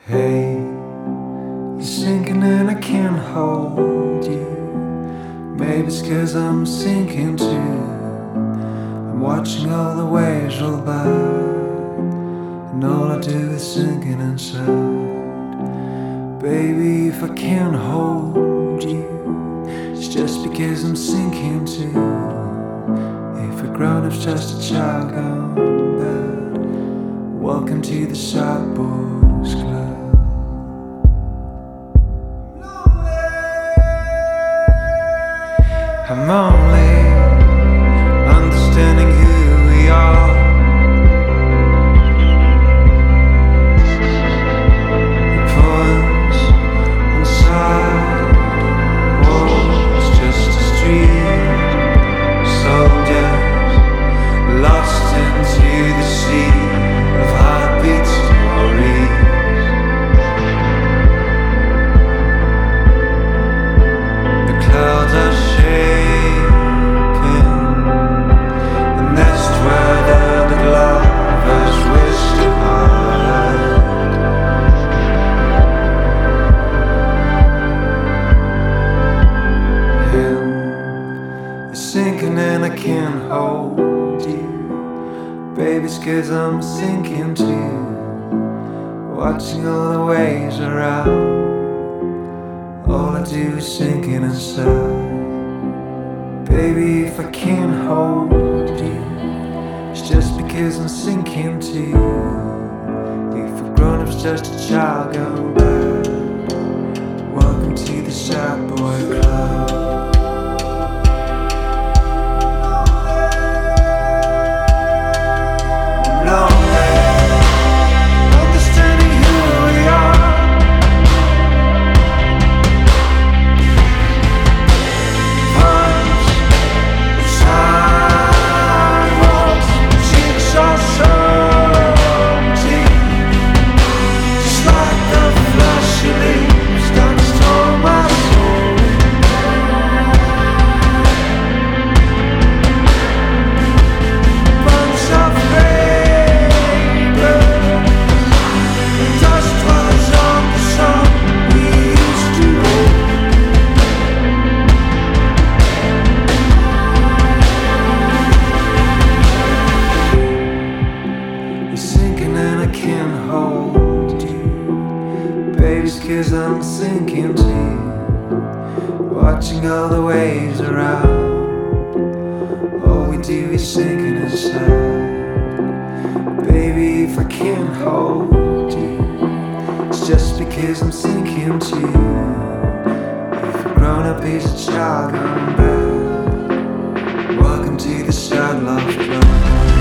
Hey, you're sinking and I can't hold you. Maybe it's 'cause I'm sinking too. I'm watching all the waves roll by, and all I do is sinking inside. Baby, if I can't hold you, it's just because I'm sinking too. If a grown-up's just a child gone bad, welcome to the Shark Boys Club. I'm only understanding who we are. We pause on side walls, just a street. Soldiers lost into the sea of heartbeat stories. The clouds are shaking, and that's where the lovers wish to hide. And it's sinking and I can't hold you. Baby, it's 'cause I'm sinking too. Watching all the waves around, all I do is sinking inside. Baby, if I can't hold you, it's just because I'm sinking too. If a grown-up's just a child gone bad, welcome to the Shark Boy Club. Baby's 'cause I'm sinking too. Watching all the waves around, all we do is sinking inside. Baby, if I can't hold you, it's just because I'm sinking too. If a grown-up is a child gone bad, welcome to the Shark Love Club.